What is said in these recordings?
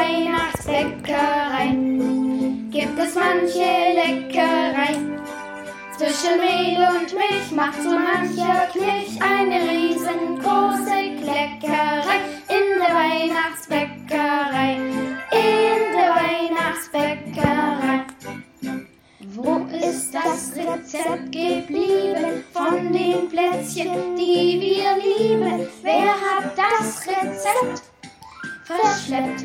Weihnachtsbäckerei gibt es manche Leckerei. Zwischen Mehl und Milch macht so mancher Knilch eine riesengroße Kleckerei in der Weihnachtsbäckerei, in der Weihnachtsbäckerei. Wo ist das Rezept geblieben von den Plätzchen, die wir lieben? Wer hat das Rezept verschleppt?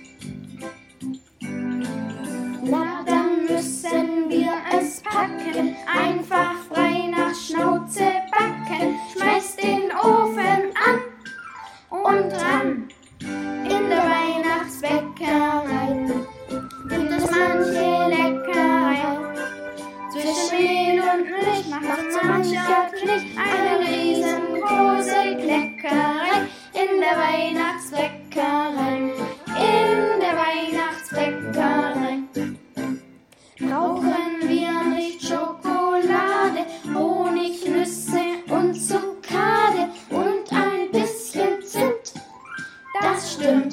Na, dann müssen wir es packen, einfach frei nach Schnauze backen. Schmeiß den Ofen an und ran. In der Weihnachtsbäckerei gibt es manche Leckerei. Zwischen Mehl und Milch macht so mancher Knilch eine riesengroße Kleckerei in der Weihnachtsbäckerei, in der Weihnachtsbäckerei. Brauchen wir nicht Schokolade, Honig, Nüsse und Zuckade und ein bisschen Zimt? Das stimmt.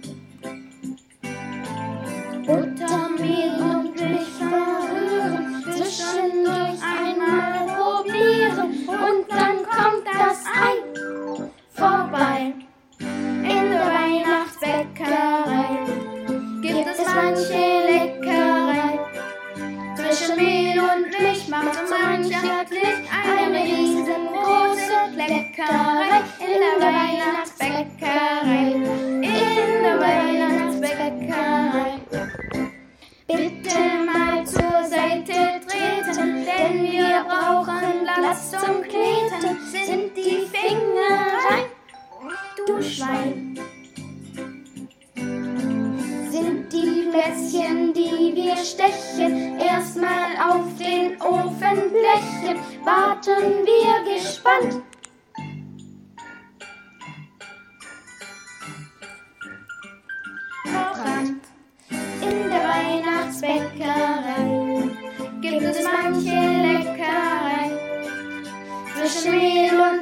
Butter, Mehl und Milch verrühren, zwischendurch einmal probieren und dann kommt das Ei vorbei. In der Weihnachtsbäckerei gibt es manche Leckerei. Zwischen Mehl und Milch macht so mancher Knilch eine riesengroße Kleckerei in der Weihnachtsbäckerei, in der Weihnachtsbäckerei. Bitte mal zur Seite treten, denn wir brauchen Platz zum Kneten. Sind die Finger rein, du Schwein? Sind die Plätzchen, die wir stechen, erstmal auf den Ofenblechen? Warten wir gespannt. Voran. In der Weihnachtsbäckerei gibt es manche Leckerei. Zwischen Mehl und